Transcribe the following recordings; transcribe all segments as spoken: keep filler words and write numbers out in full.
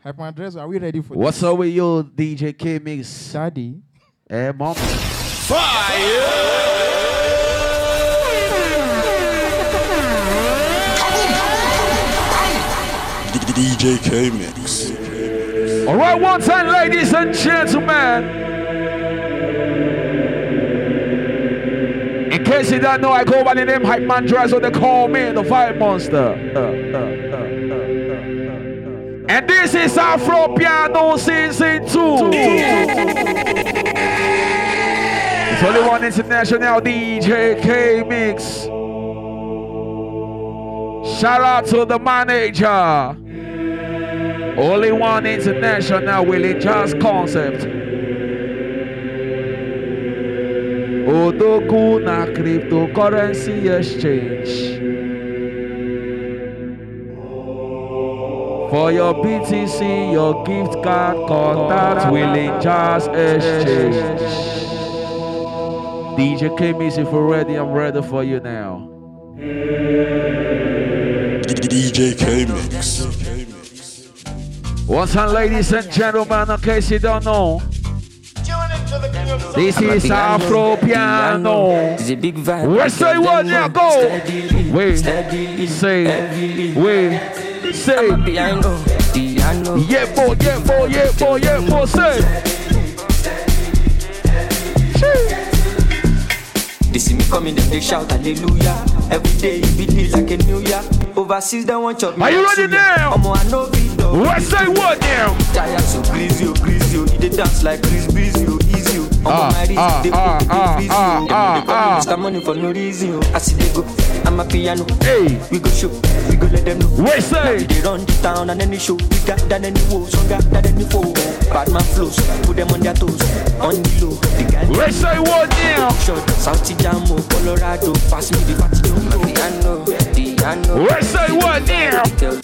Hype Man Dress, are we ready for What's this? up with you, D J K Mix? Daddy. Eh, mom. Fire! D J K Mix. All right, one time, ladies and gentlemen. In case you don't know, I go by the name Hype Man Dress, or they call me the Vibe Monster. Uh, uh, uh, uh, uh, uh. And this is Afro Piano Season two. It's only one international D J K Mix. Shout out to the manager. Only one international Willie Jazz concept. Odoku na cryptocurrency exchange. For your B T C, your gift card, contact Willie Jazz exchange. D J K Mix, if you're ready, I'm ready for you now. D J K Mix. Once again, ladies and gentlemen, in case you don't know, this is Afro Piano. It's a big vibe. Where say what now? Go. Wait. Say. Wait. Say. Yeah, boy. Yeah, boy. Yeah, boy. Yeah, boy. Say. They see me coming, they shout hallelujah. Every day it be like a new year. Overseas they want chop me. Are you ready now? I'm on no video. Where say what now? Tired so greasy, oh greasy, oh. They dance like Chris Breezy, oh easy, oh. Ah, I'm on my ah, wrist, they ah, put ah, it freezy, ah, oh. They ah, call ah. me Mister Money for no reason, oh. I see they go, I'm a piano. Hey. We go show, we go let them know. Where say? They run the town and any show, bigger than any woe, stronger than any foe. Bad man flows, put them on their toes, on the low. The guy. Where say what now? Short, South Jamo, Colorado, pass me the party, don't go. Piano, piano. Where say what now?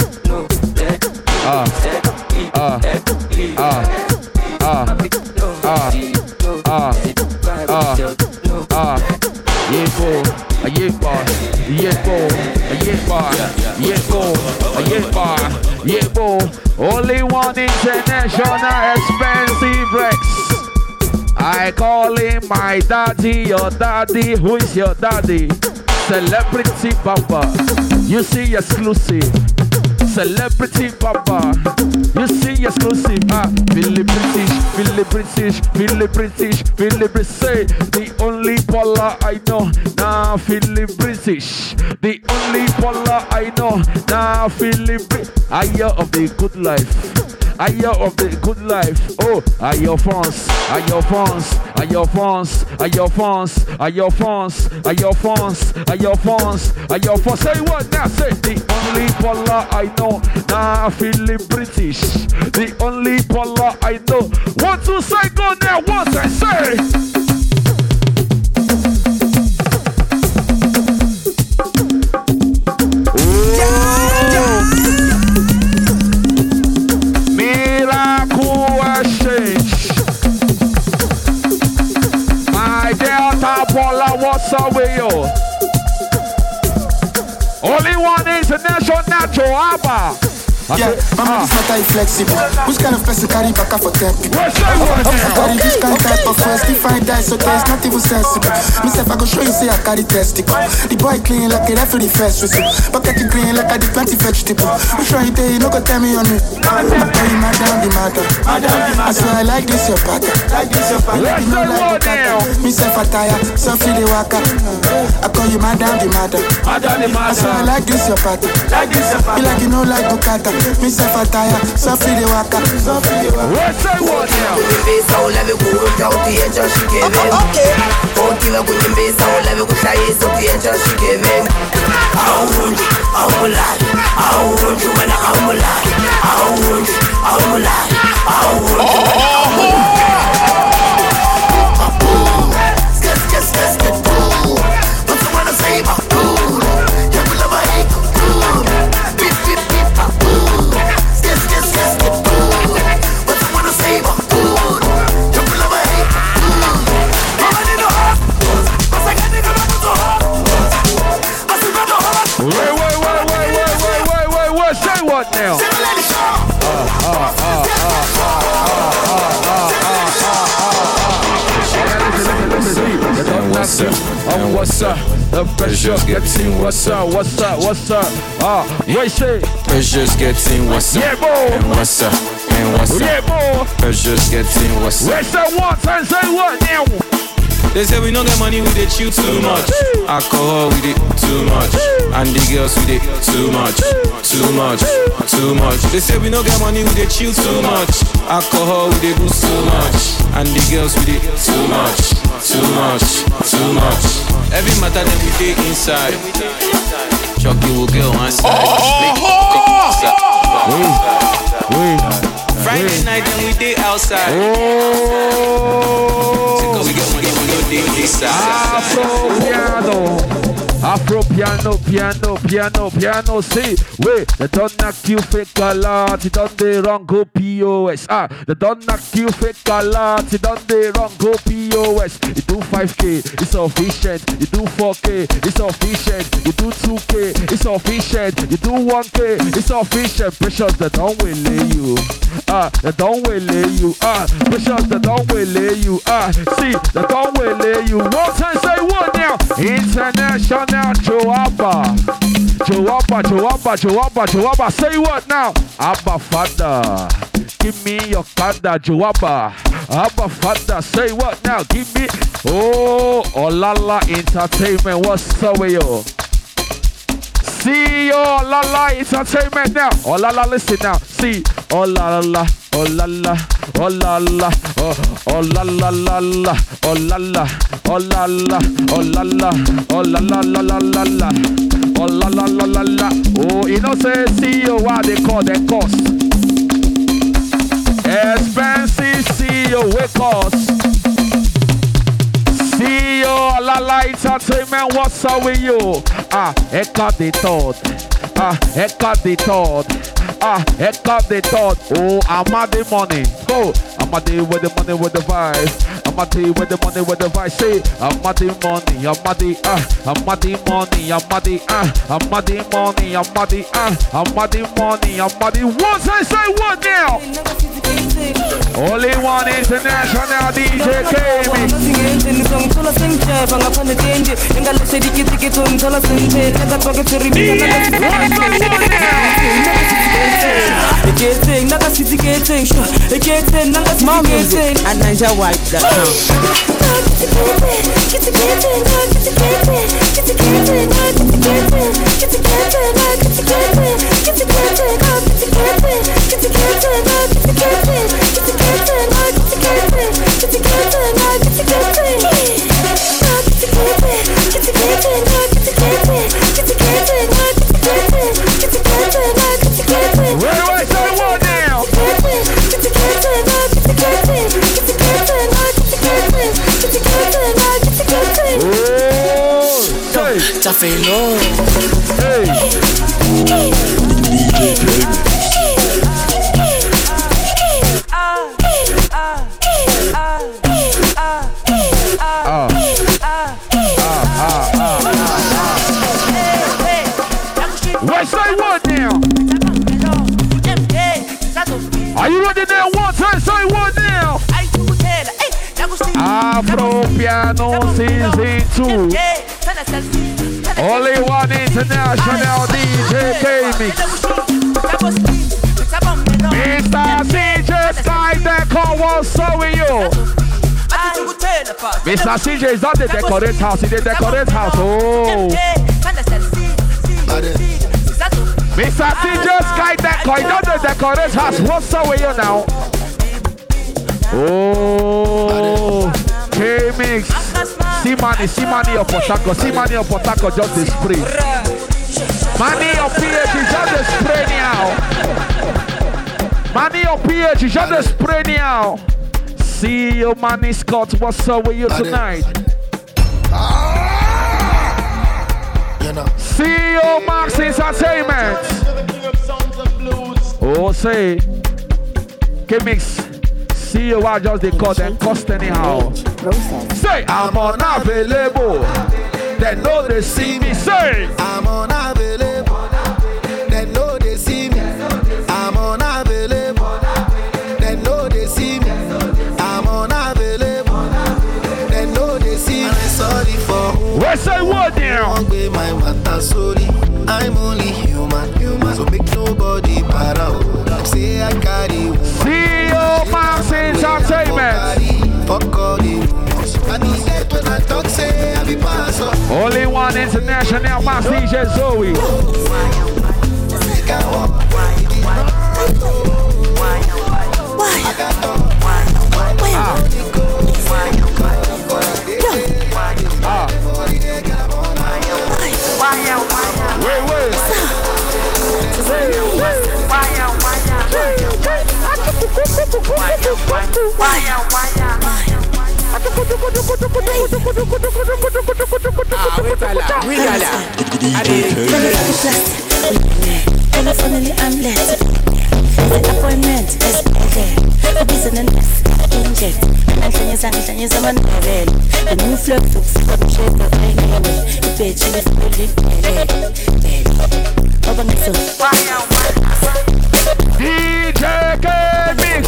Ah, ah, ah, ah, ah, ah, ah, ah. Yeah, go, a yeah bar, yeah go, a yeah bar, yeah go, a yeah bar, yeah go. Only one international expensive Rex. I call him my daddy, your daddy. Who is your daddy? Celebrity Papa. You see exclusive. Celebrity Papa. You see exclusive. Ah, Philly British, Philly British, Philly British, Philly British. The only Paula I know. Nah, Philly British. The only Paula I know. Nah, Philly British. I hear of the good life. I hear of the good life. Oh, are your fans? Are your fans? Are your fans? Are your fans? Are your fans? Are your fans? Are your fans? Are your fans? Say what now? Say the only Paula I know. Nah, feeling British. The only Paula I know. One, two, say go now. One, two, say. What's up with you? Only one international natural Abba. Yeah, my man is not that flexible. Which kind of person carry back for ten people? What's that one? I carry this kind type of first define die, so there's not even sensible. Myself, I go show you, say I carry testicle. The boy clean like a referee first whistle. Bucket you clean like I did plenty vegetable. Which one you tell you, no go tell me on me. I tell you, madam, the matter. I swear I like this your pattern. Like this your pattern. What's You know like the that one? pattern. Myself, I tire, so feel the waka. I call you madam, the matter. I swear I like this your pattern. Like this your pattern. You like you know like Bukata. Myself, I tire, so feel the waka. So feel the waka. What's that one now? Kujimbisa ulave kuruta ukienja shikeve. Ukiwa kujimbisa ulave kushayisa ukienja shikeve. Aundi, aumulali, aundi wana aumulali, aundi, aumulali, aundi wana aumulali. Skes, skes, skes, skes, boo. What you wanna say about boo? Yeah, we love a hate boo. Beep, beep, beep, boo. Skes, skes, skes, skes, boo. What you wanna say about boo? Yeah, we love a hate boo. Mama in the heart. I say, I think I'm about to heart. I say, about to heart. Wait, wait, wait, wait, wait, wait, wait, wait, wait. Say what now? Say, let it show. Uh, uh, uh. up? The pressure's getting what's up? What's up? What's up? Ah, what you say? Pressure's getting what's up? Yeah, boy. And what's up? And what's up? Yeah, boy. Pressure's getting what's up? Where's that one time? Say what now? They say we don't get money, we dey chill too much. Alcohol, we dey too much. And the girls, we dey too much. Too much, too much. They say we don't get money, we dey chill too much. Alcohol, we dey boost too much. And the girls, we dey too much. Too much, too much. Every matter that we dey inside. Chucky will go on side. Friday night and we dey outside. Oh, we get money, we go dey inside. Afro piano, Afro piano, piano, piano, piano. See, wait, they don't knock you fake a lot. They done the wrong go P O S. Ah, they don't knock you fake a lot. They done the wrong go P O S. You do five K, it's sufficient. You do four K, it's sufficient. You do two K, it's sufficient. You do one K, it's sufficient. Pressures that don't will you. Ah, they don't will you. Ah, pressures that don't will you. Ah, see, they don't will you. One time say what now? International Joabba. Joabba, Joabba, Joabba, Joabba. Say what now? Abba Father. Give me your father, Joabba. Abba Father, say what now? Give me. Oh, Olala Entertainment. What's up with you? See you, Olala Entertainment now. Olala, listen now. See, Olala, Olala, Olala, oh, Olala, Lala, Olala, Olala, Olala, Olala, la la la la, Olala, la la la. Oh, you know, say, see you, what they call the cost. Expensive C E O with cost. C E O, Olala Entertainment, what's up with you? Ah, Eka the thought. Ah, Eka the thought. Ah, Eka the thought. Oh, I'm at the money. Oh, I'm at the with the money with the vibe. I'm at the with the money with the vibe. Say, I'm at the money. I'm at the ah. I'm at the money. I'm at the ah. I'm at the money. I'm at the ah. I'm at the money. I'm at the. Once I say what now? Only one international D J K-Mix. Tafelo. Hey. D J K-Mix. Wait, say what now? Are you ready there? One time, say what now? Afro Piano Season two. Only one international D J K-Mix. Mister C J Sky Deco, what's up with you? Mister C J is not the decorate house, he's the decorate house. Oh. Mister C J Sky Deco, he's not the decorate house. What's up with you now? Oh. K-Mix. See money, see money of Potako, see money of Potako just the spray. Money of P H is just the spray now. Money of P H is just the spray now. See you, Manny Scott, what's up with you tonight? See you, Max Entertainment. Oh, say, K-Mix. See you, I just they call them cost anyhow. Say, I'm unavailable. They know they see me. Say, I'm unavailable. They know they see me. I'm unavailable. They know they see me. I'm unavailable. They know they see me. Sorry for who? Where say what? solely, I'm only human, human. So make nobody para. Them say I carry woman. C E O Max Entertainment. Fuck all the rumors. I need that when I talk, say I be pass up. Only one international Max D J Zoe. Wait, wait. Finally, I'm late. The appointment is okay. The business inject. And can you say, can you say, man, the new flow looks from shape of anyway. The page in the fully over me so. D J K-Mix.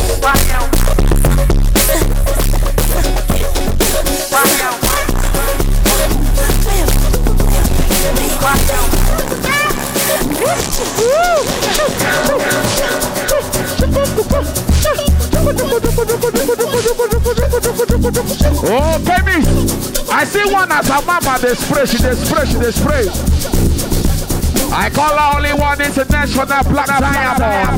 Oh, baby! I see one as a mama, they spray, she they spray, she they spray. I call her only one international black diamond.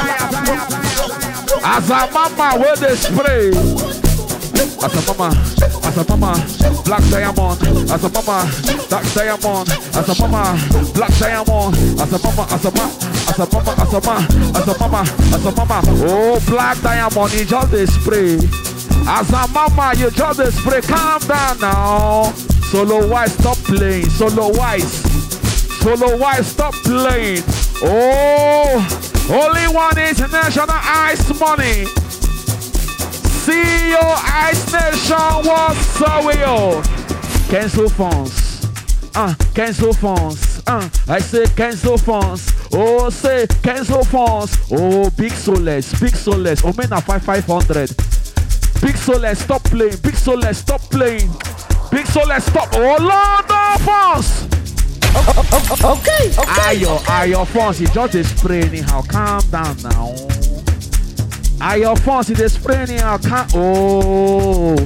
As a mama, where they spray. As a mama, as a mama, black diamond. As a mama, black diamond. As a mama, black diamond. As a mama, as a mama, as a mama, as a mama, as a mama, as a mama. Oh, black diamond, you just they spray. As a mama, you just they spray. Calm down now. Solo wise, stop playing. Solo wise, solo wise, stop playing. Oh, only one international ice money. C E O Ice Nation was so real. Cancel phones. Uh, cancel phones. Uh, I say cancel phones. Oh, say cancel phones. Oh, big Soles, big Soles. Omena five five hundred. Big Soles, stop playing. Big Soles, stop playing. Big Soles, stop. Oh, Lord, no phones. Okay, okay. Are your, are your phones? You just a spray anyhow. Calm down now. Are your phones in the spray anyhow? Can't. Oh,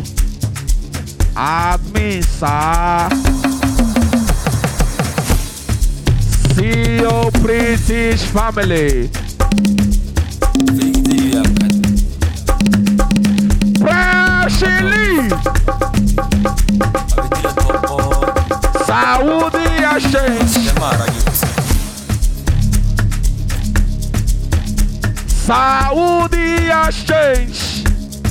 I mean, sir. See your British family. Freshly. Saudi Exchange. Saudi Exchange.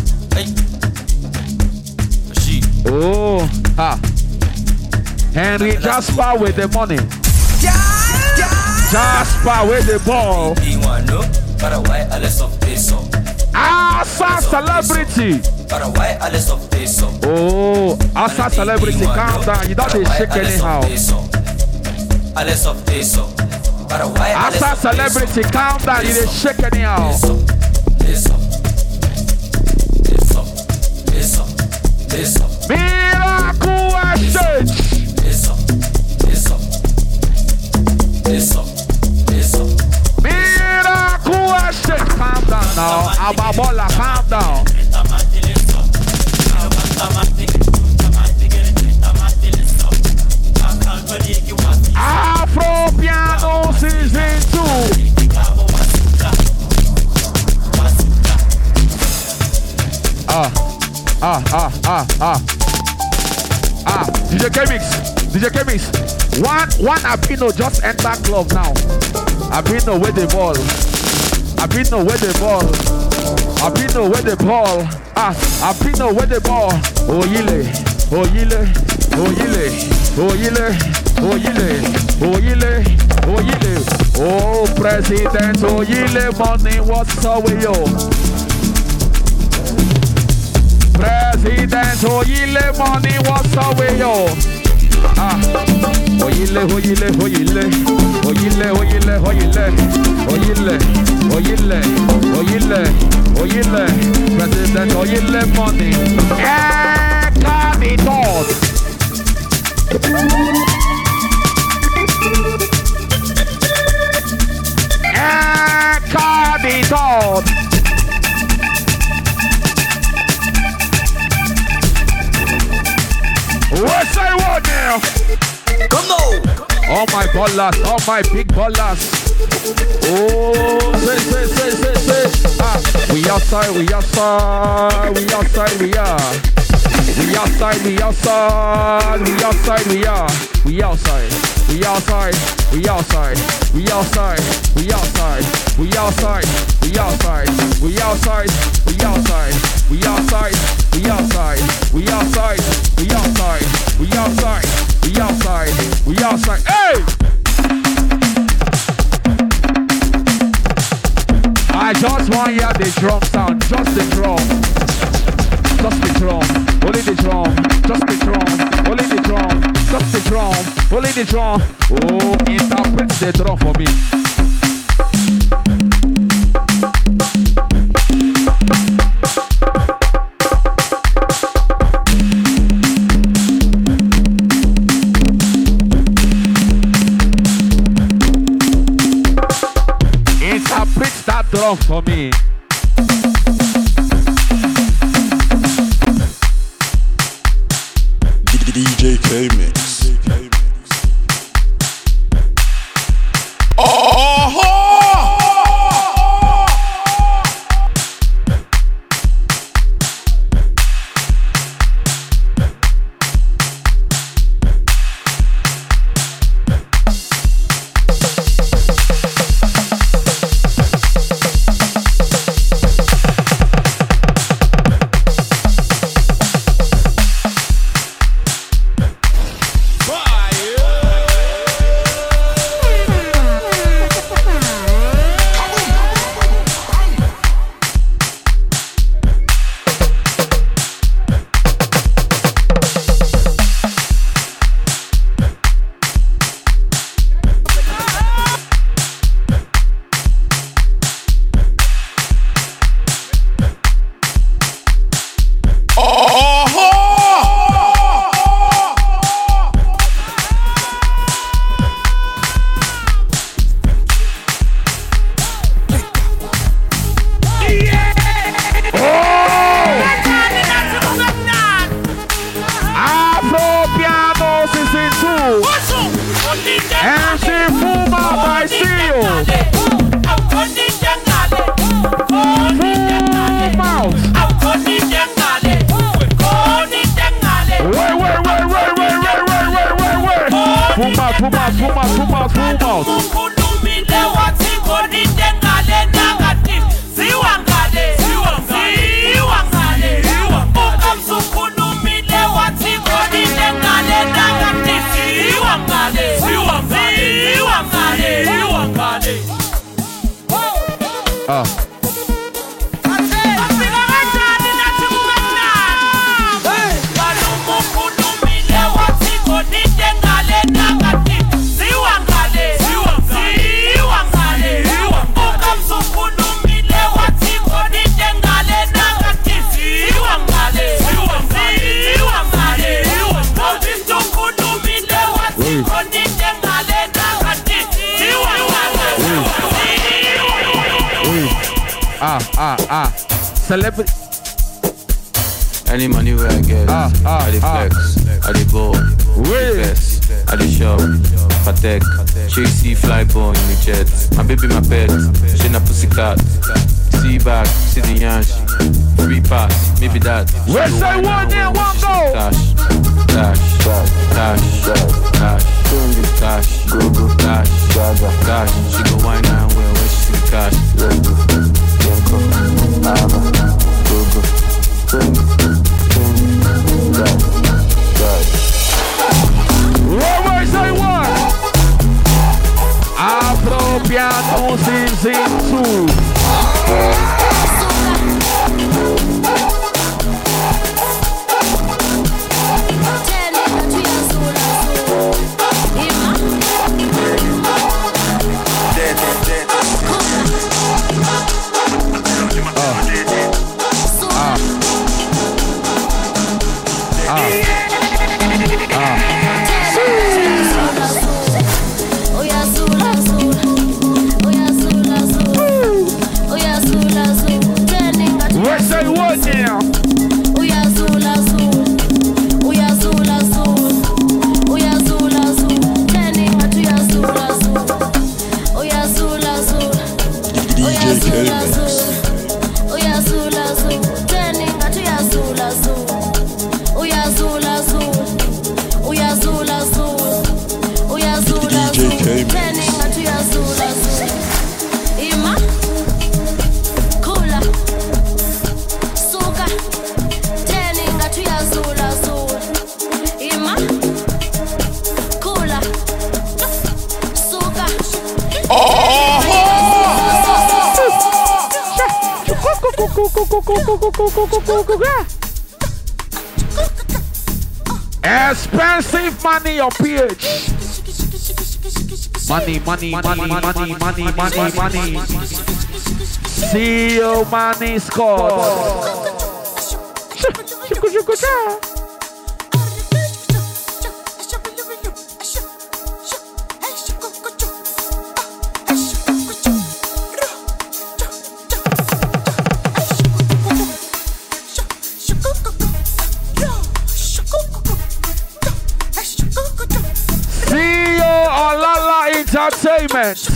Oh, ha. Henry Jasper with the money. Jasper with the ball. Asa celebrity. Oh, Asa celebrity, calm down. You don't shake anyhow. Asa celebrity, calm down. You don't shake anyhow. Miracle Exchange. Miracle Exchange. Calm down now. Ababola, calm down. Afro Piano Season two. Ah, ah, ah, ah, ah. Ah, D J K-Mix, D J K-Mix. One, one Abino just enter club now. Abino with the ball. Abino with the ball. Abino with the ball. Ah, Abino with the ball. Oyile, Oyile, Oyile, Oyile, Oyile, Oyile, Oyile. Oh, President Oyile money, what's up with you? President Oyile money, what's up with you? Ah, Oyile, Oyile, Oyile, Oyile, Oyile, Oyile, Oyile, Oyile, Oyile, Oyile, President Oyile money. Eh, got it all. it on. What's I want now? Come now. All my ballers, all my big ballers. Oh, say, say, say, say, say. Ah, we outside, we outside, we outside, we are. We outside, we outside, we outside, we are. We outside, we outside, we outside, we outside, we outside, we outside, we outside, we outside, we outside, we outside, we outside, we outside, we outside, we outside, we outside, we outside. Hey! I just want to hear the drum sound, just the drum, just the drum, only the drum, just the drum, only the drum, just the drum, only the drum. Oh, interpret the drum for me. Interpret that drum for me. D J K Mix. Celebrity. Any money where I get, ah, ah, I dey flex, ah. I dey ball, I dey vest, I dey shop, Patek, Chasey fly ball in the jet. My baby, my pet, she na pussycat. See back, see the yansh, free pass, maybe that. Where's I one there, one go? Dash, dash, dash, dash, dash, go go, dash, dash. She go wine and well when she see the cash. Where's I one? Apropiado sin sin Expensive money or P H. Money, money, money, money, money, money, money. See you, money score. Entertainment.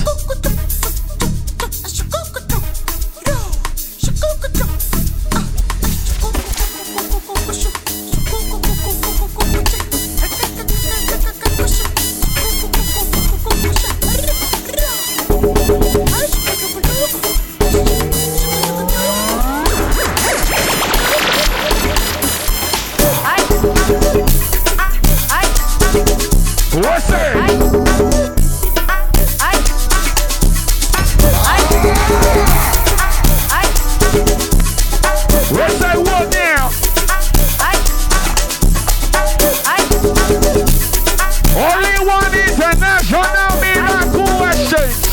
What's it? What's that one now? Only one international miracle exchange.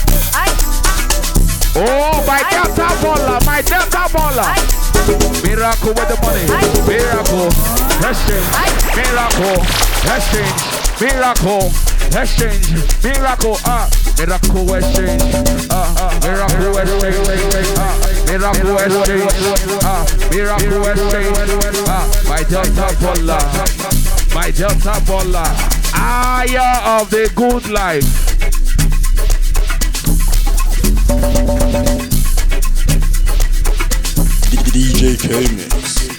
Oh, my Delta baller, my Delta baller. Miracle with the money. Miracle exchange. Miracle exchange. Miracle exchange. Miracle. Ah. Miracle exchange, ah, uh, miracle exchange, ah, uh, miracle exchange, ah, uh, miracle exchange, ah, uh, my Delta baller, my Delta baller, higher of the good life. D J K-Mix.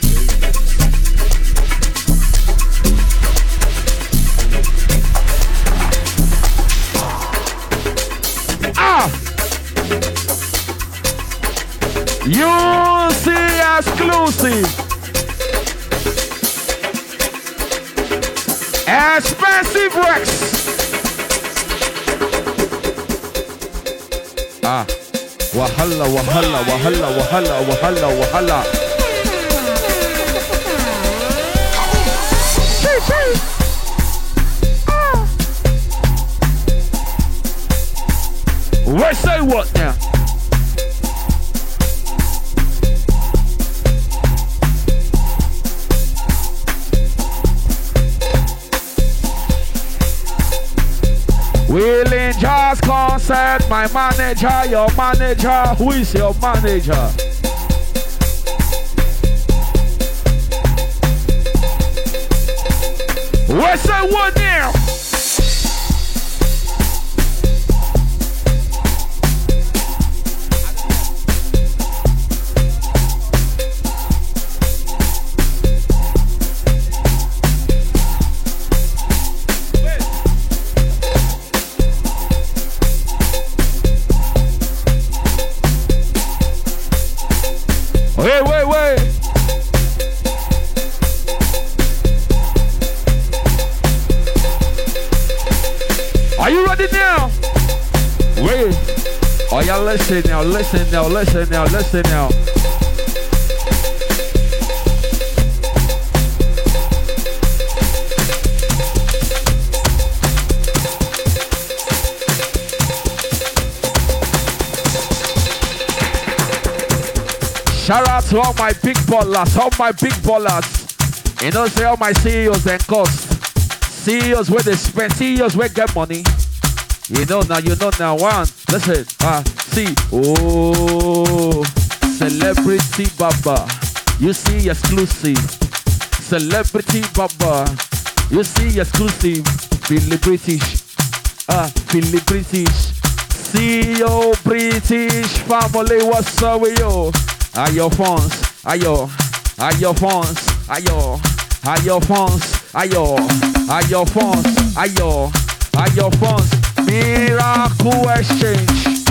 You see exclusive, expensive Rex. Ah, wahala, wahala, wahala, wahala, wahala, wahala. Ah. Wait, say what now? Willing Jazz concert, my manager, your manager, who is your manager? What's that one now? Wait, wait, wait. Are you ready now? Wait. Oh, y'all listen now, listen now, listen now, listen now. Shout out to all my big ballers, all my big ballers. You know, say all my C E Os and costs. C E Os where they spend, C E Os where get money. You know now, you know now. One, listen, ah, uh, see, oh, celebrity baba, you see exclusive. Celebrity baba, you see exclusive. Philly British, ah, uh, Philly British. See you British family, what's up with you? Are your phones? Are your? Are your phones? Are your? Are your phones? Are your? Are your phones? Are your? Are your phones? Miracle exchange.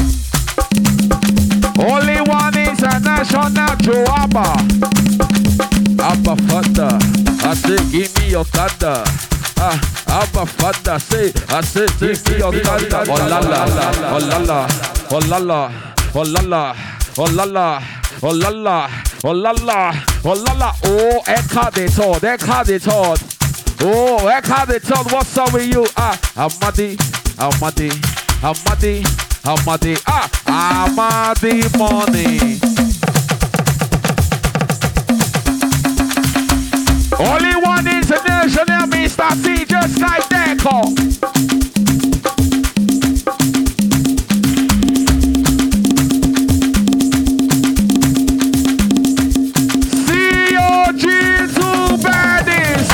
Only one international Joaba. Abba Father, I say give me your kada. Ah, Abba Father, say I say give me your kada. Oh la la, oh la la, oh la la, oh la la, oh la la. Oh la la, oh la la, oh la la, oh la la. Oh, Eka de Todd, Eka de Todd. Oh, Eka de Todd, what's up with you? Ah, Amadi, Amadi, Amadi, Amadi, ah, Amadi money. Only one international, Mister C, just like Deco. C O G two baddies.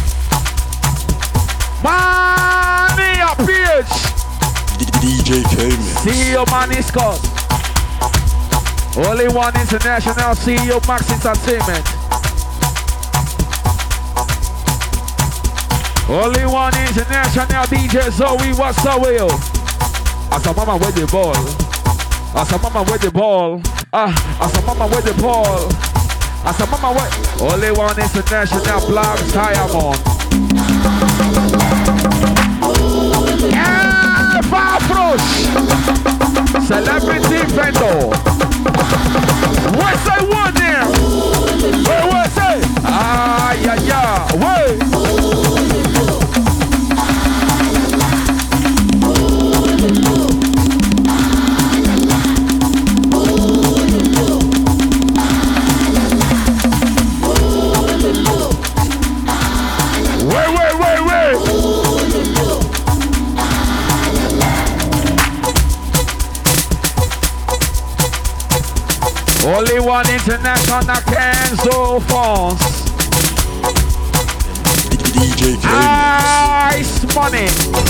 Money up P H. D J K-Man. C E O Manny Scott. Only one international, C E O Max Entertainment. Only one international, D J Zoe, what's up with you? As a mama with the ball. As a mama with the ball. Ah, as a mama with the ball. As a mama with. Only one international, Black Diamond. Eva Frosh. Celebrity vendor. What's I want there? Wait, what's it? Ah, yeah, yeah. Wait. Only one international Kenzo France. D J K-Man. Ice Money.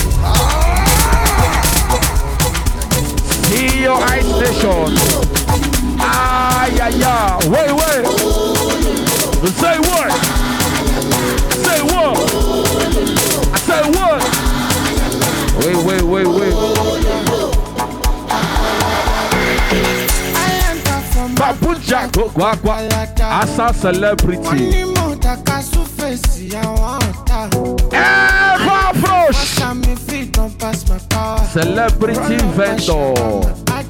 See your Ice Nation. Ah, yeah, yeah. Wait, wait. Say what? Say what? I say what? Wait, wait, wait, wait. Babuja go gwa gwa as a celebrity. Eva Frosh. Celebrity vendor.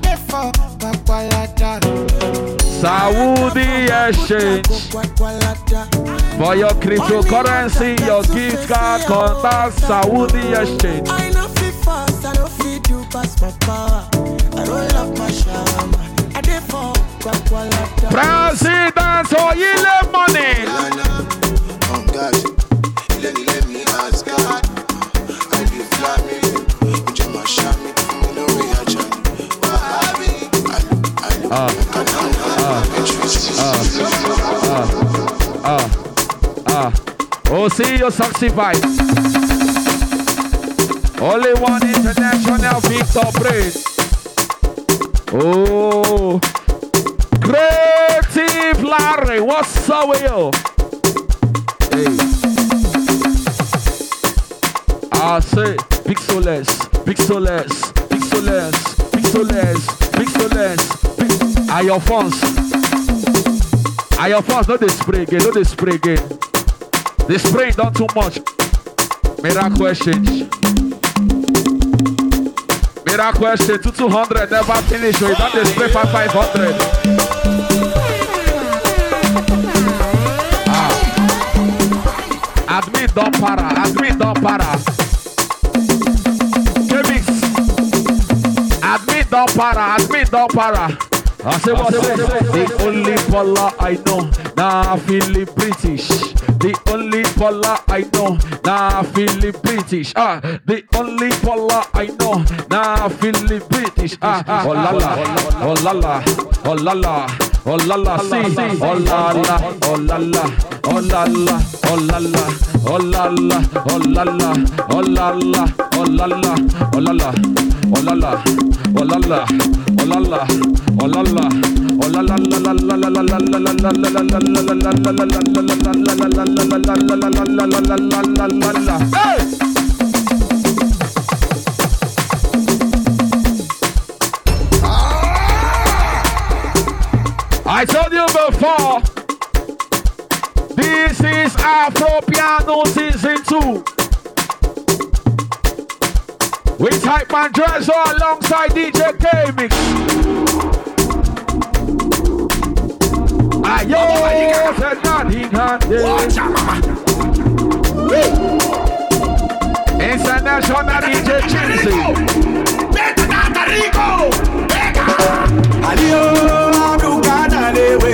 Saudi Exchange. For your cryptocurrency, your gift card, contact Saudi Exchange. I know fit fast, I don't fit you past my power. I don't love my shawarma. I dey for President Oyile Money. Oh God, let me let me ask God. I do fly me, but you must shot me. No reaction. Ah, ah, ah, ah. Oh, see your sexy vibe. Only one international Victor Brain. Oh. Creative Larry, what's up with you? Hey. I say pixeless, pixeless, pixeless, pixeless, pixeless. Pix Are your phones? Are your phones? No, they spray again, no, they spray again. They spray not too much. Miracle exchange. Miracle exchange to two hundred, never finish. So you don't they spray for five hundred. Admit don't para, admit don't para. K-Mix. Admit don't para, admit don't para. I say what? The only Paula I know, now feeling British. The only Paula I know, now feeling British. Ah, the only Paula I know, now feeling British. Ah, oh la la, oh la la, oh la la, oh la la, see, oh la la, oh la la, oh la la, oh la la, oh la la, oh la la, oh la la, oh la la, oh la la, oh la la, oh la la, oh la la, oh la la, oh la la la la la la la la la la la la la la la. Hey! I told you before, this is Afro Piano Season two. With Hypeman Dresser alongside D J K-Mix. yo, Fernandinha. International D J Chimsy. Beta Data Rico. Beta. Alio Abdukana Lewe.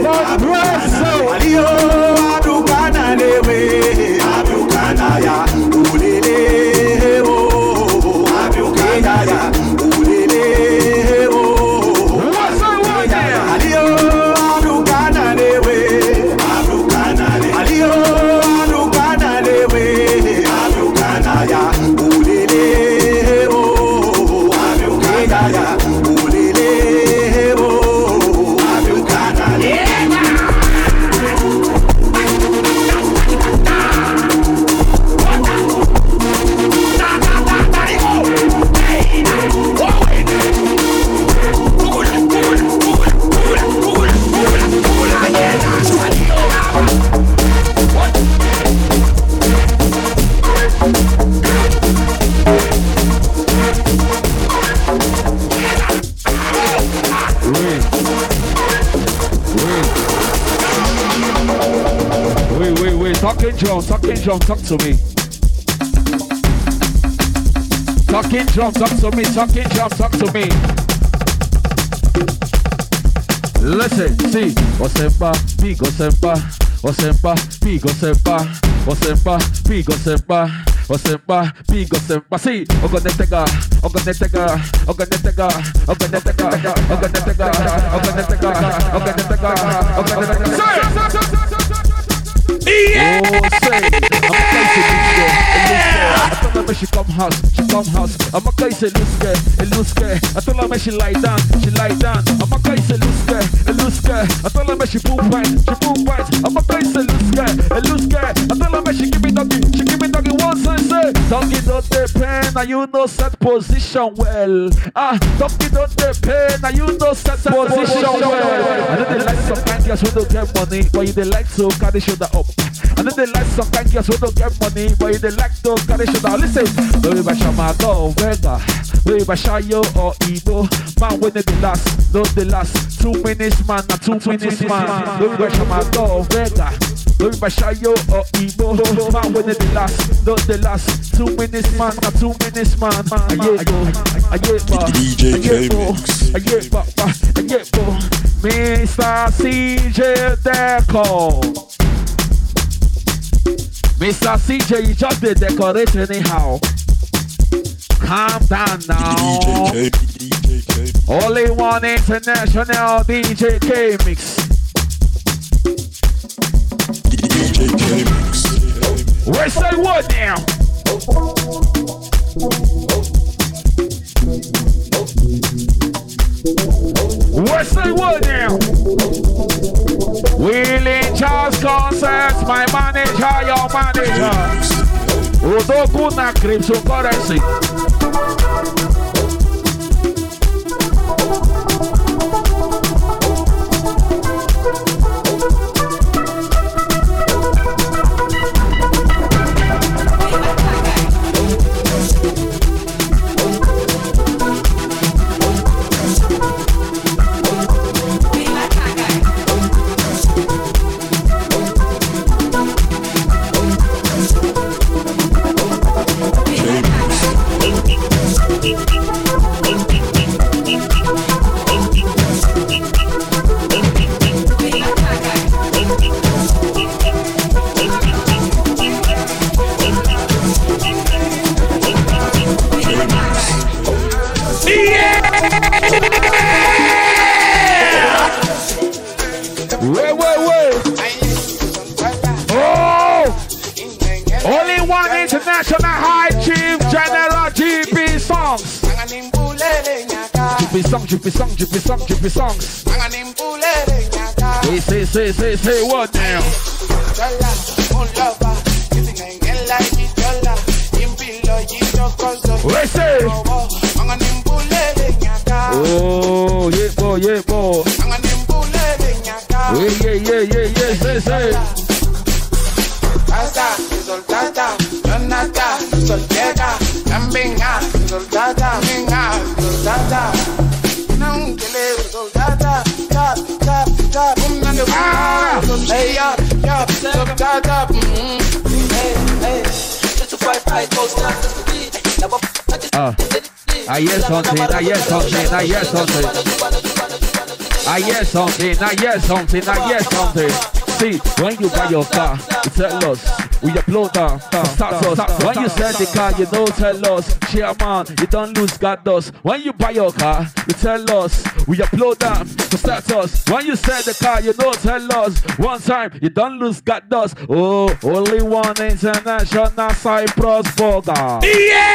Alio Abdukana Lewe. Abdukana ya ulele oh. Abdukana ya ulele oh. What's up with there? Alio Abdukana Lewe. Abdukana Lewe. Alio Abdukana Lewe. Abdukana ya ulele oh. Abdukana ya ulele oh. Abdukana Lewe. Wait, wait, wait. Talking drum, talking drum, talk to me. Talking drum, talk to me. Talking drum, talk to me. Listen, see. Osempa, pigo sempa. Osempa, pigo sempa. Osempa, pigo sempa. Osempa, pigo sempa. See. Ogonetega, ogonetega, ogonetega, ogonetega, ogonetega, ogonetega, ogonetega, ogonetega. Yeah. Oh, say, I'm a crazy I told her she come house, she come house. I'm a crazy loose girl, a loose girl. I told her she lie down, she lie down. I'm a crazy loose girl, a loose girl. I told her she boom bites, she boom bites. I'm a crazy loose girl, a loose girl. I told her she give me doggy, she give me doggy once and say, doggy don't depend, now you know set position well. Ah, doggy don't depend, now you know set position well. I know they like some kind girls who don't get money, but you they like to carry shoulder up. I know they like some kind girls who don't get money, but you they like to carry shoulder. Listen, baby Bashama go Vega, baby Bashayo or Igbo. Man when they last, no they last. Two minutes man, not two minutes man. Baby Bashama go Vega, baby Bashayo or Igbo. Man when they last, no they last. Two minutes man, not two minutes man. Aye bo, aye ba, aye bo, aye ba, aye bo. Mister C J Deco. Mister C J, you just did decorate anyhow. Calm down now. D J K, D J K. Only one international D J K mix. D J K mix. Where's say what now? Where's say what now? Willing Charles Concerts, my manager, your manager. Odogu na cryptocurrency. Wait, wait, wait. Oh! Only one international high chief general G P songs. G P songs, G P songs, G P songs, G P songs. Say, say, say, say, say what now? Wait, say. Oh, yeah, boy, yeah, boy. Yeah, yeah, yeah, yeah, yeah, say, say. Soltata, donata, soltera, lambinga, soltata, minga, soltata. Non que le soltata, tap, tap, tap, una que Ah! Hey, yeah, yeah, top, top, top. Hey, hey. Uh, I hear something, I hear something, I hear something. I hear something, I hear something, I hear something. See, when you buy your car, you tell us, we upload down, start us. When you sell the car, you don't tell us, chairman, you don't lose God dust. When you buy your car, you tell us, we upload down, start us. When you sell the car, you don't tell us, one time, you don't lose God dust. Oh, only one international Cyprus burger. Yeah!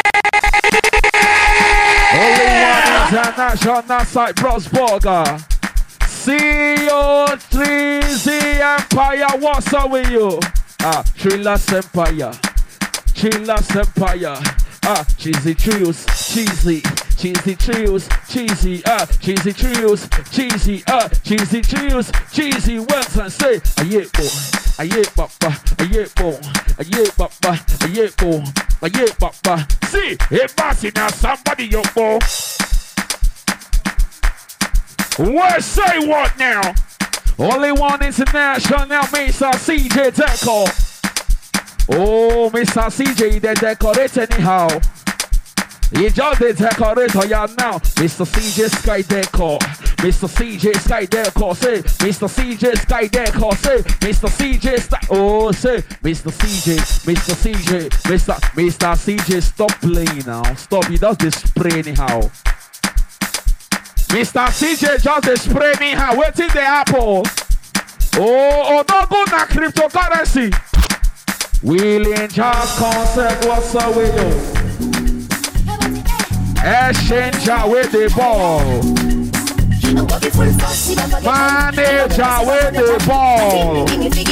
Only one international Cyprus burger. C O three Z Empire, what's up with you? Ah, Trilas Empire, Trilas Empire. Ah, cheesy trios, cheesy, cheesy trios, cheesy. Ah, cheesy trios, cheesy. Ah, cheesy trios, cheesy. Once and say, aye bo, aye papa, aye bo, aye papa, aye bo, aye papa. See, if I see now somebody yo bo. What say what now? Only one international now, Mister C J Deco. Oh, Mister C J, they decorate anyhow. He just they decorate for ya now. Mister C J Sky Deco. Mister C J Sky Deco, say. Mister C J Sky Deco, say. Mister C J Sky. Oh, say. Mister C J, Mister C J, Mister Mister C J, stop playing now. Stop, he does this spray anyhow. Mister C J just dey spray me how waiting the apple. Oh, oh, no go na cryptocurrency. William Charles concept, what's up with you? Exchange with the ball. Manager with the ball.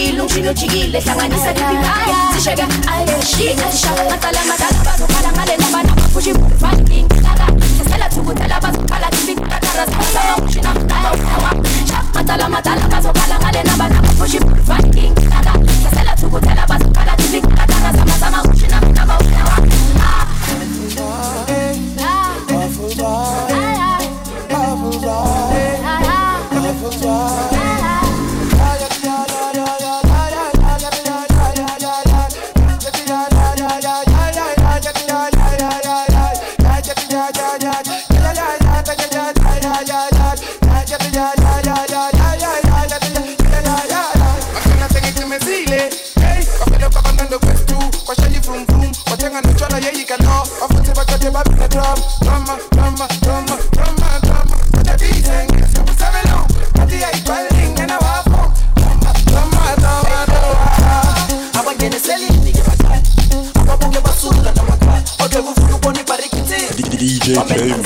D J K-Mix.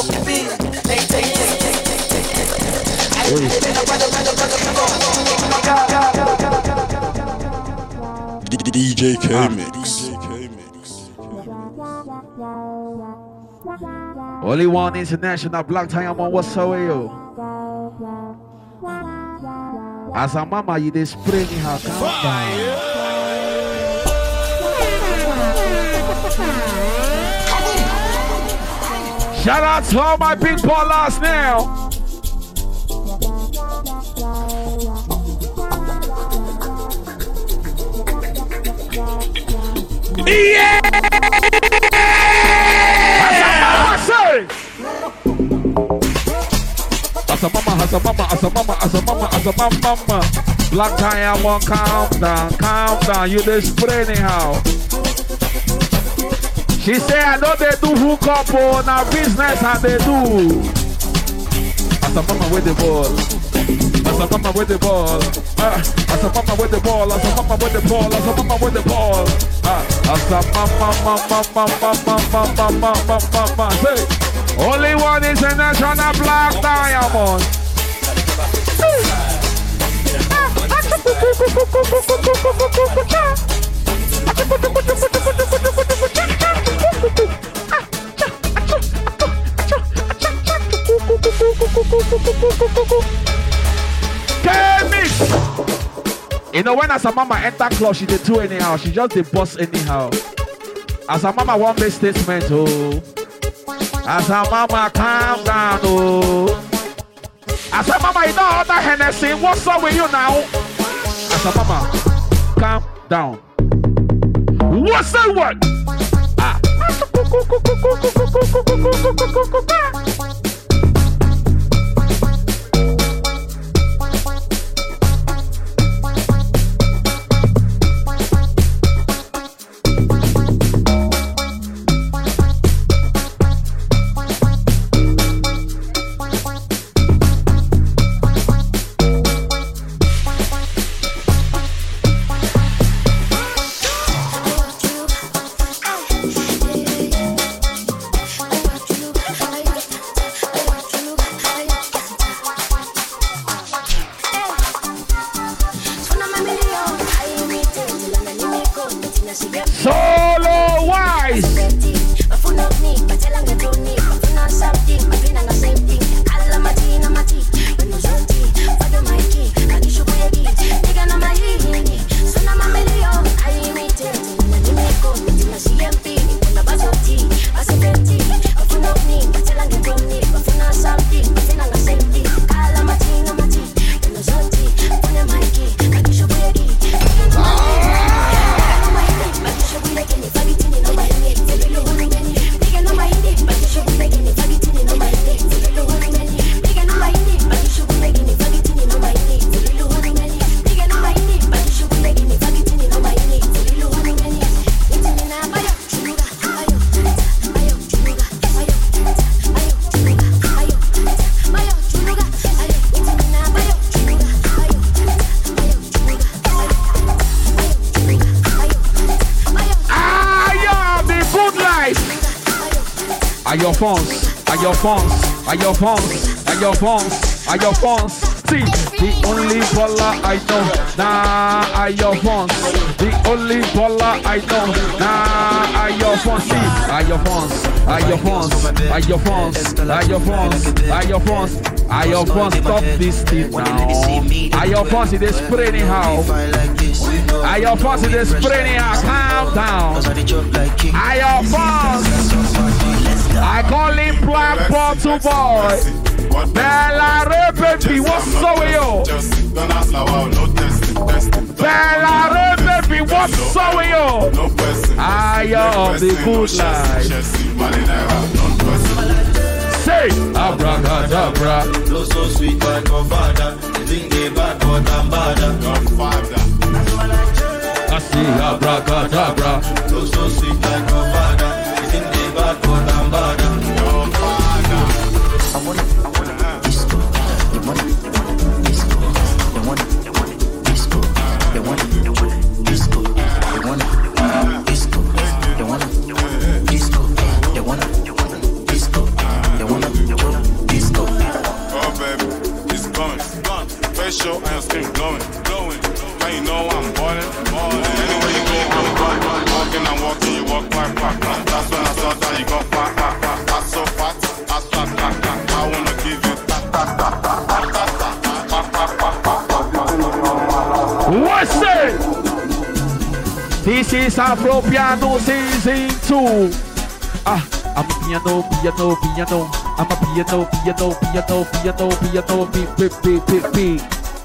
D J K-Mix. Only one international black diamond, what's up with you? As a mama, you dey spray me how shout out to all my big ballers now. Yeah! As a mama, as a mama, as a mama, as a mama, as a mama, mama. Black diamond, calm down, calm down. You just spray anyhow. She say I know they do hook up on our business and they do. As a mama with the ball. As a mama with the ball. Uh, as a mama with the ball. As a mama with the ball. As a mama with the ball. Uh, as a mama, mama, mama, mama, mama, mama, mama. Say, only one international black diamond. K-Mix. You know when as a mama enter club, she did do anyhow. She just did boss anyhow. As a mama one big statement, oh. As a mama calm down, oh. I said, Mama, you know all that Hennessy. What's up with you now? I said, Mama, calm down. What's that word? Ah. Solo wise. Are your phones, are your phones, are your phones, are your phones, are your phones. See, the only baller I know, nah, are your phones. The only baller I know, nah, are your phones. See, are your phones, are your phones, are your phones, are your phones, are your phones. Are your phones, stop this thing now. Are your phones, it is spray anyhow. Are your phones, it is spray anyhow. Calm down. Are your phones. I call him Black Bottle Boy. Bella baby, what's up with you? Bella baby, what's up with you? I am the good life. Say, abracadabra. Flow so sweet, but Godfather. You think they bad, but I'm badder. Godfather. I see abracadabra. Flow so sweet, but Godfather. You think they bad, but I'm badder. Godfather. I want it, I want it, disco. They want it, they want it, disco. They want it, they want it, disco. They want it, they want it, disco. They want it, they want it, disco. They want it, they want it, disco. They want it, they want it, disco. They want it, they want it, disco. Oh baby, it's going, gone. Face show and your skin glowing, glowing. Now you know I'm ballin', ballin'. Anywhere you go, I'm ballin'. Walking, I'm walking, you walk quite fast. That's when I saw that you got fat, fat, fat. I'm so fat, I start, fat, fat. I wanna give you that, that, that, that, that, that, that, that, that. What's it? This is Afro Piano Season two. Ah, I'm a piano, piano, piano. I'm a piano, piano, piano, piano, piano, beat, beat, beat, beat, beat.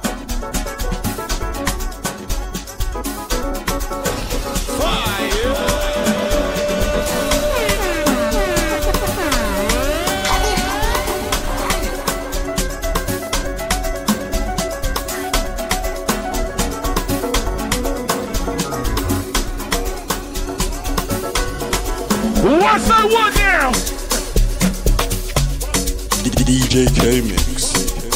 What's that one now? D J K Mix.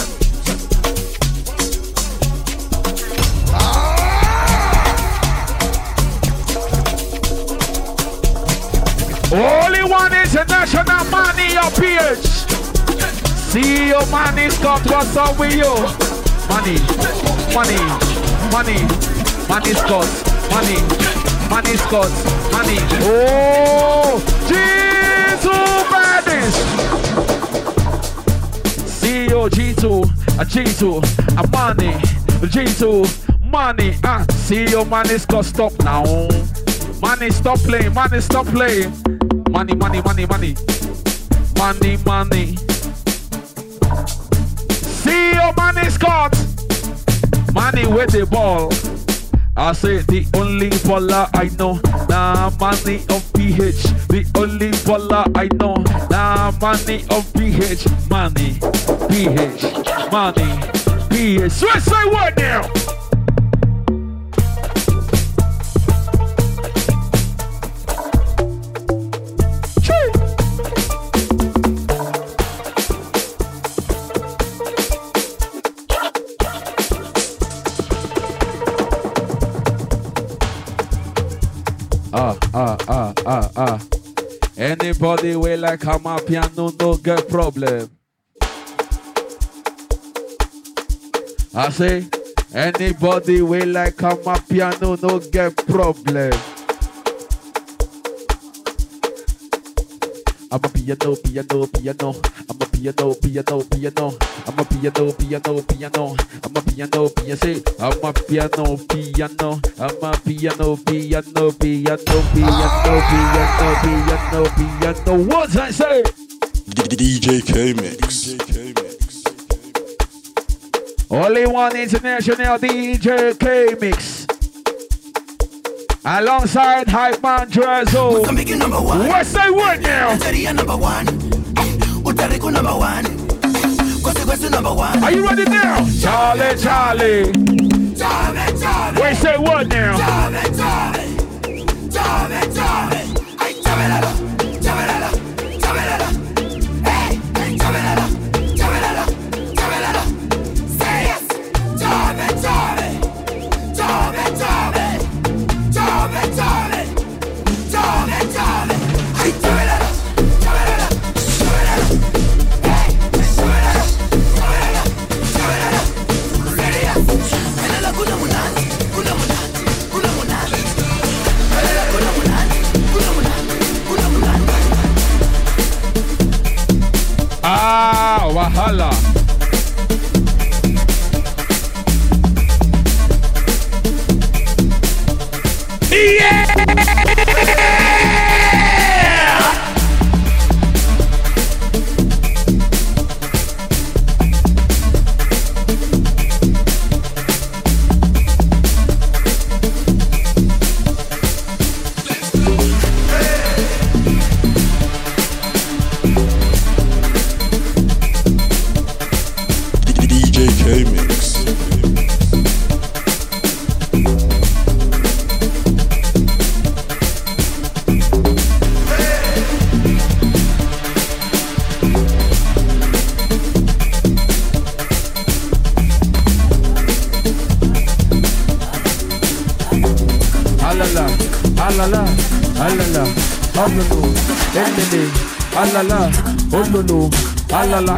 Only one international money appears. See your money, Scott. What's up with you? Money, money, money, money, Scott. Money, money, Scott. Money. Oh, G two badness. C E O G two, a G two, a money, G two, money. Ah, C E O money, Scott. Stop now. Money, stop playing. Money, stop playing. Money, money, money, money. Money, money. See your money, Scott. Money with the ball. I say the only baller I know. Nah, money of P H. The only baller I know. Nah, money of P H. Money, P H, money, P H. So say what now? Ah, ah, ah, ah, ah. Anybody way like I'm a piano, no get problem. I say, anybody way like I'm a piano, no get problem. I'm a piano, piano, piano. I'm a piano, piano, piano. I'm a piano, piano, piano. I'm a piano, piano. Say, I'm a piano, piano. I'm a piano, piano, piano, piano, piano, piano, piano. What's I say? D J K Mix. Only one international D J K Mix. Alongside Hype Man Drezzo. What's that word now? Number one. Utariku number one. Number one. Are you ready now? Charlie, Charlie. Charlie, Charlie. Wait, say what now? Charlie, Charlie. Charlie, Charlie. Ay, Chavelala. Chavelala. Chavelala. Hey, hey, Chavelala. Chavelala. Chavelala. Say yes. Charlie, Charlie. Charlie, Charlie. Charlie, Charlie. Charlie, Charlie. Ay, Chavelala. Chavelala. Chavelala. Hey, hey, Chavelala. Chavelala. Chavelala. Say yes. Chavelala, kuna munani. Kuna munani. Kuna munani. Chavelala, kuna munani. Kuna munani. Kuna munani. Ah, wahala. Yeah! D J K Mix. Alala, alala, alala, alala, enene, alala, ololo, alala,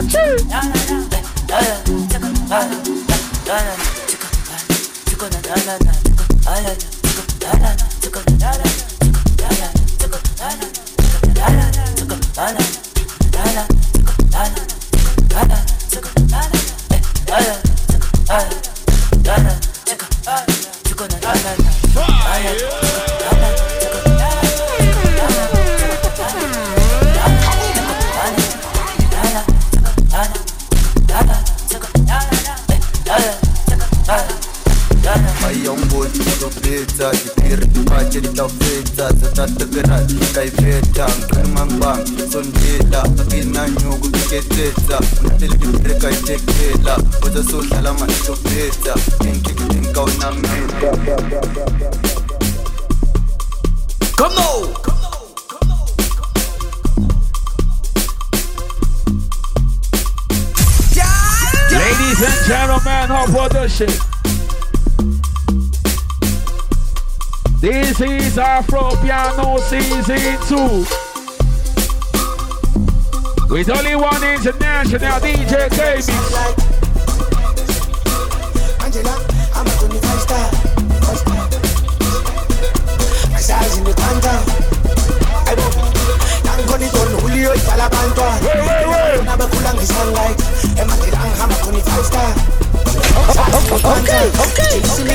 Pizza, die Bier, die Pace, die Taufeta, Zatat, Gerat, Kai Veta, Kermambang, Sondela, Agina, Nugu, Keteta, Natil, Kai Tekela, Oza Solama, Sopeta, Inki, Inkauna, Come now! Ladies and gentlemen, how about the shit? This is Afro Piano Season two with only one international D J K Mix. Angela, I'm a twenty-five star. My size in the Quanta. I don't. I'm going to Julio Palabanto. Wait, wait, wait. I'm a sunlight. I'm a twenty-five star. Okay, okay.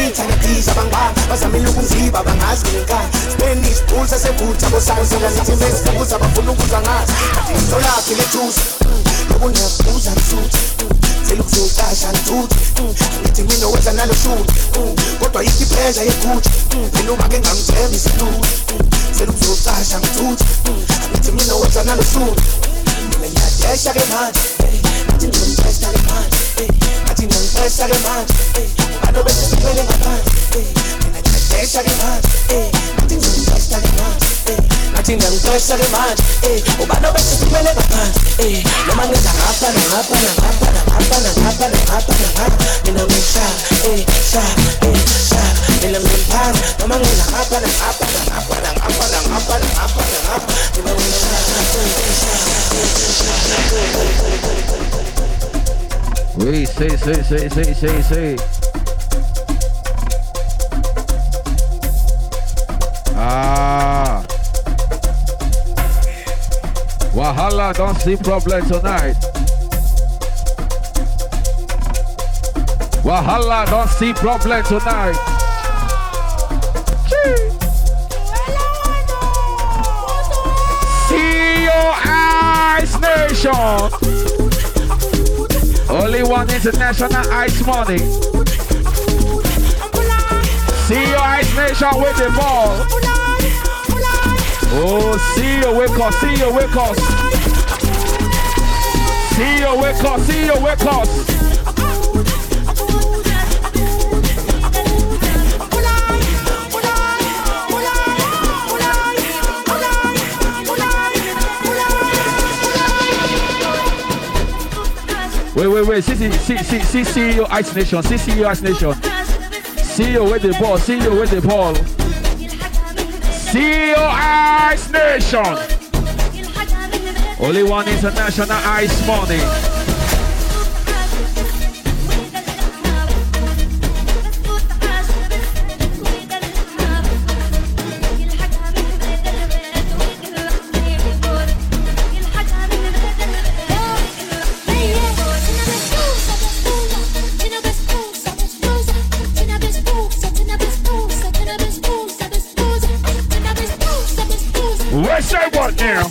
Spanish pulsa se puta bosanza la sitimesi kabuza bafuna ukuzangaza Tolaphi le juice Lokunakuza msuthi Selukuzokasha ntuthu Ngithi mina wenza nalo shoot Kodwa yithi pleasure yekuthi Mina ubake ngamthembi isilulu Selukuzokasha ntuthu Ngithi mina wenza nalo shoot Mina ngiyadesha ke manje Nathi ngiyadesha ke manje Nathi ngiyadesha ke manje Bado bese siphele ngaphansi Mina ngiyadesha ke manje Nathi ngiyadesha ke manje Nathi ngiyadesha ke manje Bado bese siphele ngaphansi Noma ngenza ngapha ngapha ngapha ngapha ngapha ngapha ngapha Mina ngisha sha sha Mina ngiphansi Noma ngenza ngapha ngapha ngapha ngapha ngapha ngapha ngapha Mina ngisha Oui, say, say, say, say, say, say. Ah. Wahala, don't see problem tonight. Wahala, don't see problem tonight. See your eyes, nation. Only one international ice money. See your ice nation with the ball. Oh, see your wake up, see your wake up. See your wake up, see your wake up. Wait, wait, wait. See, see, see, see, see, see your ice nation. See, see your ice nation. See your with the ball. See your with the ball. See your ice nation. Only one international ice money. Let's say what now?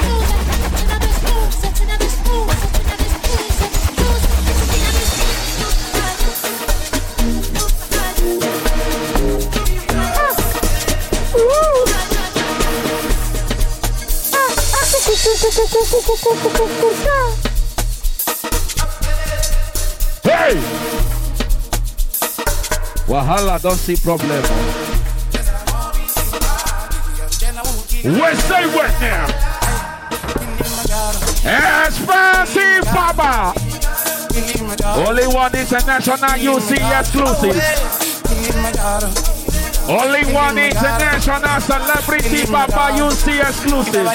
Hey! Wahala, don't see problem. Where's they went now? Expensive Baba. Only one international U C exclusive. Only one international celebrity Baba U C exclusive.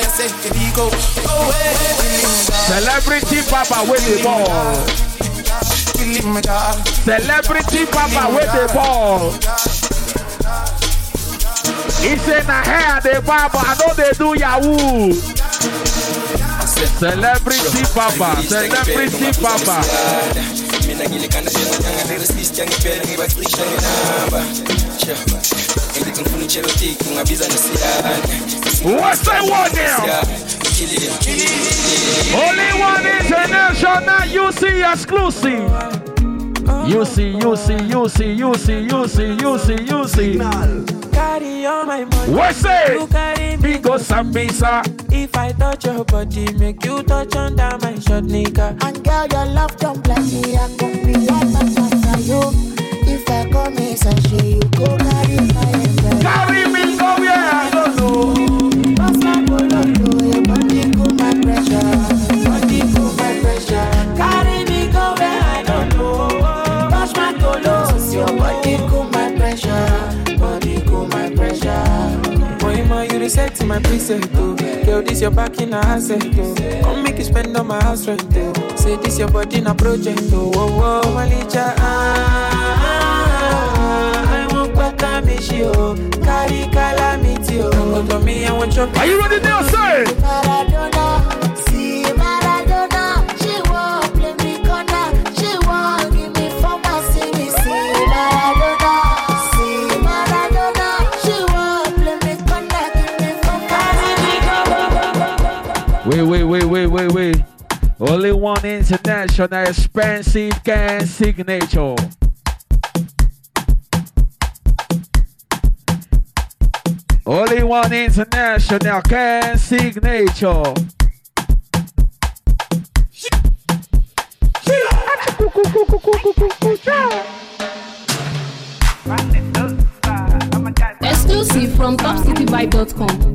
Celebrity Baba with the ball. Celebrity Baba with the ball. He said, "Na hair the Baba, I know they do Yahoo." Celebrity Baba, celebrity Baba. What's that one now? Only one international U C exclusive. U C, U C, U C, U C, U C, U C, U C. Carry all my money. What's it? You carry me go Sambisa. If I touch your body, make you touch under my short nigga. And girl, your love don't bless me. I can be like my for you. If I come in, Sashi, you go carry my ember. Carry me, go where I don't know. Pass my bolo, your body cool my pressure. Body cool my pressure. Carry me, go where I don't know. Touch my tolos, your body cool my pressure. You reset to my preset, oh. Girl, this your back in a asset, oh. Come make you spend on my house rent, oh. Say this your body in a project, oh. Oh, oh, Malicha, ah, I won't back a miss you, carry calamity, oh. Go to me, I want your. Are you ready now, sir? Maradona, see Maradona, she won't play me corner, she won't give me for my singing. wait, wait. Only one international expensive can signature. Only one international can signature. Exclusive from top city vibe dot com.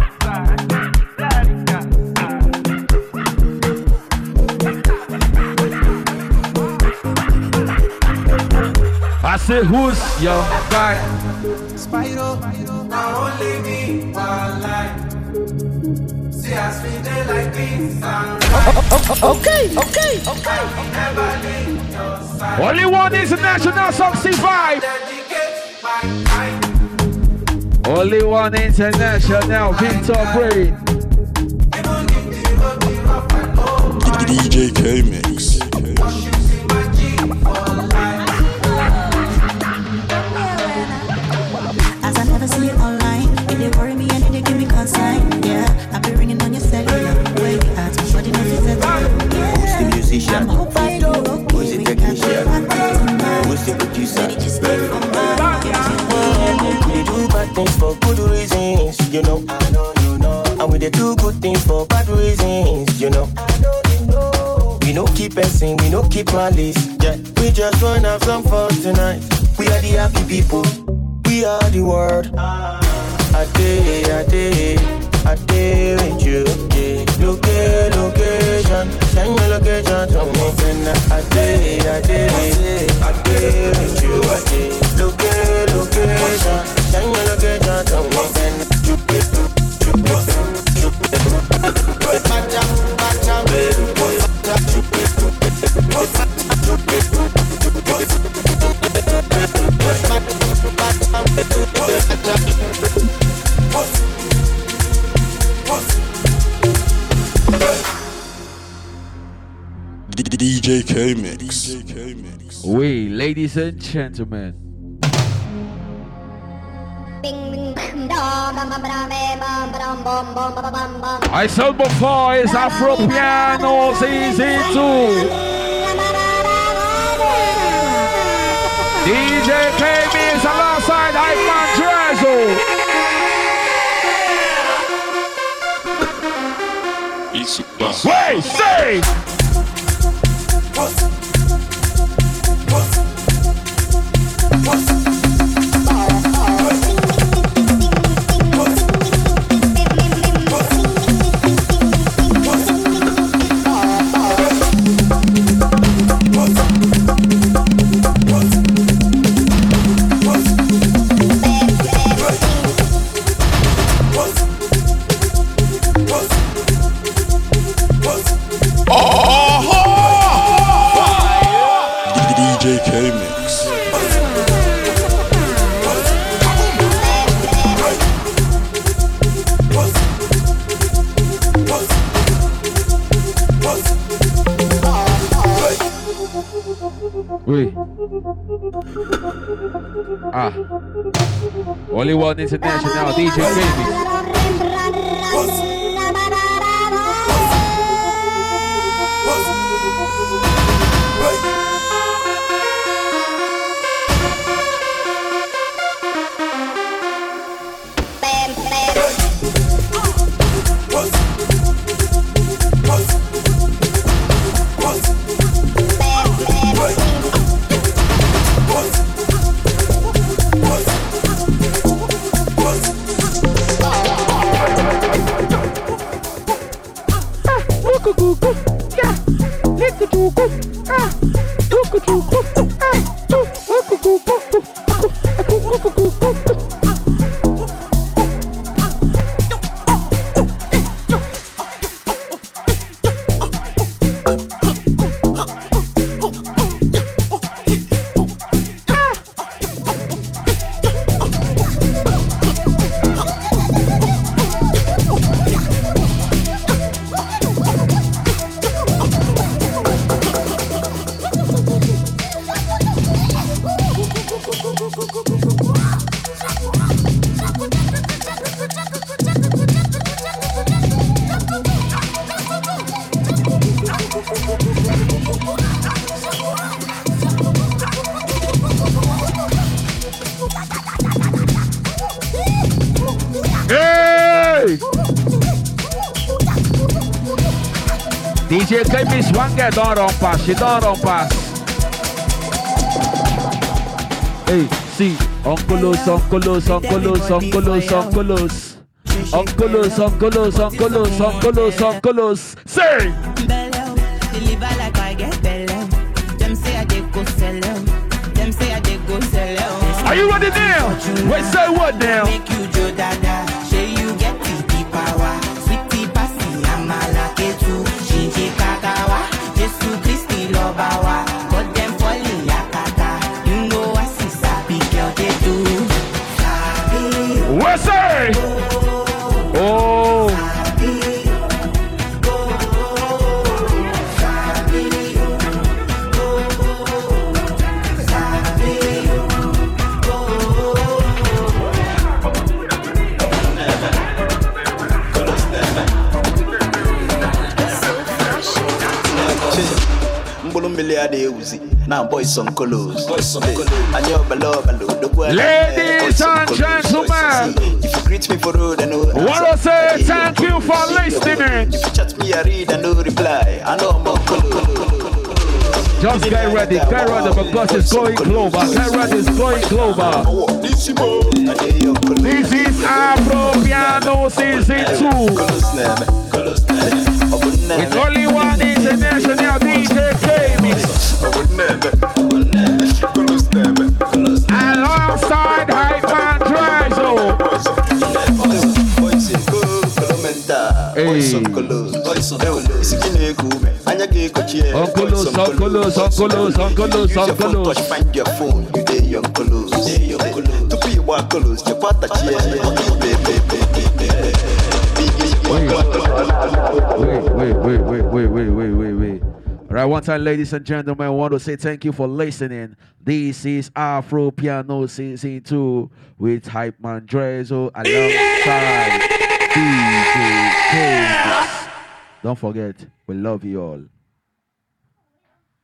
I say who's your guy? Spyro, now only me one life. See us we day like this. Okay, okay, okay. Never leave your side. Only one international sexy vibe. Only one international Victor Brain. D J K Mix. As I never see it online, it they worry me and it they give me consign. Yeah, I be ringing on your cellular. Where you at? But enough is a Who's the musician? Who's the technician? Who's the producer? We do bad things for good reasons, you know. And we they do good things for bad reasons, you know. We no keep passing, we no keep malice. Yeah, we just wanna have some fun tonight. We are the happy people. We are the world. A day, a day, a day with you. Yeah. Location, location, send your location to me. A day, a day, a day with you. Location, location, send your location to me. D J K Mix. We, ladies and gentlemen. I said before it's Afro Piano Season two. D J K Mix alongside Ivan Drezo. Wait, say! D J K Mix. Oui. Ah. Only one international D J K Mix. What? D J K-Mix one get don't run pass, she don't run pass. Hey, see, Uncle-os, Uncle-os, Uncle-os, Uncle-os, Uncle-os. Uncle-os, Uncle-os, Uncle-os, Uncle-os, Uncle-os. Say! Deliver like I get belem. Them say I dey go sell them. Them say I dey go sell them. Are you ready now? Wait, say what now? Make you Joe Dada. Say you get the power. Sweetie Passy, Amala Ketu. Shinji Kakawa. Jesu Christi Lobawa. Got them falling yakata. You know what is happy girl they do. Sabi. What's say? Oh. Now boys on colors. And you're below below the world. Ladies and gentlemen, if you greet me for road and no wanna say thank you for listening. If you chat me I read and no reply. I know I'm on color. Just get ready, get ready because it's going global. Get ready, it's going global. This is Afro Piano Season two. With only one international D J K-Mix. Alongside Hypeman Drizo. Hey. Uncle-os, Uncle-os, Uncle-os, Uncle-os, Uncle-os. Find your phone, you day young colors. To be one colors, the pata Wait, wait, wait, wait, wait, wait, wait, wait, wait. All right, one time, ladies and gentlemen, I want to say thank you for listening. This is Afro Piano Season two with Hypeman Drizo alongside D J K-Mix. Don't forget, we love you all.